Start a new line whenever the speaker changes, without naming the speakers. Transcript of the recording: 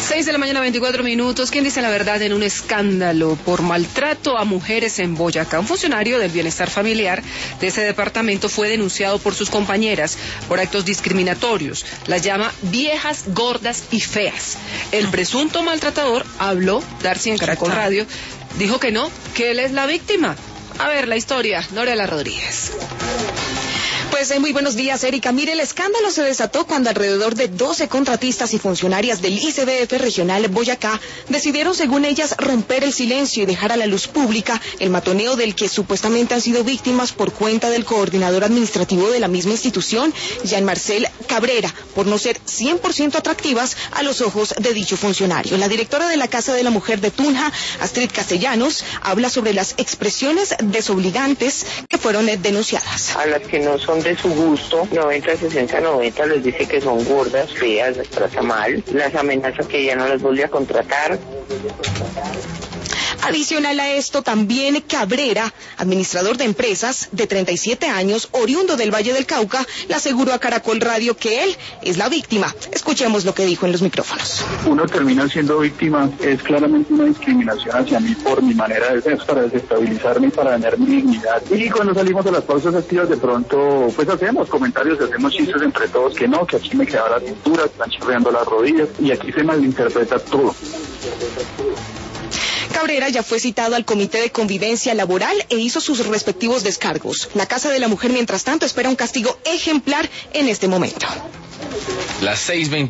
6 de la mañana, 24 minutos. ¿Quién dice la verdad en un escándalo por maltrato a mujeres en Boyacá? Un funcionario del bienestar familiar de ese departamento fue denunciado por sus compañeras por actos discriminatorios. Las llama viejas, gordas y feas. El presunto maltratador habló, Darcy en Caracol Radio, dijo que no, que él es la víctima. A ver, la historia, Norela Rodríguez.
Pues muy buenos días, Erika. Mire, el escándalo se desató cuando alrededor de 12 contratistas y funcionarias del ICBF regional Boyacá decidieron, según ellas, romper el silencio y dejar a la luz pública el matoneo del que supuestamente han sido víctimas por cuenta del coordinador administrativo de la misma institución, Jean-Marcel Cabrera, por no ser 100% atractivas a los ojos de dicho funcionario. La directora de la Casa de la Mujer de Tunja, Astrid Castellanos, habla sobre las expresiones desobligantes que fueron denunciadas.
A las que no son de su gusto, 90, 60, 90 les dice que son gordas, feas, les trata mal, las amenaza que ya no las vuelve a contratar.
Adicional a esto, también Cabrera, administrador de empresas de 37 años, oriundo del Valle del Cauca, le aseguró a Caracol Radio que él es la víctima. Escuchemos lo que dijo en los micrófonos.
Uno termina siendo víctima, es claramente una discriminación hacia mí por mi manera de ser, para desestabilizarme y para dañar mi dignidad. Y cuando salimos de las pausas activas, de pronto, pues hacemos comentarios, hacemos chistes entre todos, que no, que aquí me queda la cintura, están chirreando las rodillas, y aquí se malinterpreta todo.
Cabrera ya fue citado al Comité de Convivencia Laboral e hizo sus respectivos descargos. La Casa de la Mujer, mientras tanto, espera un castigo ejemplar en este momento.
Las 6:20.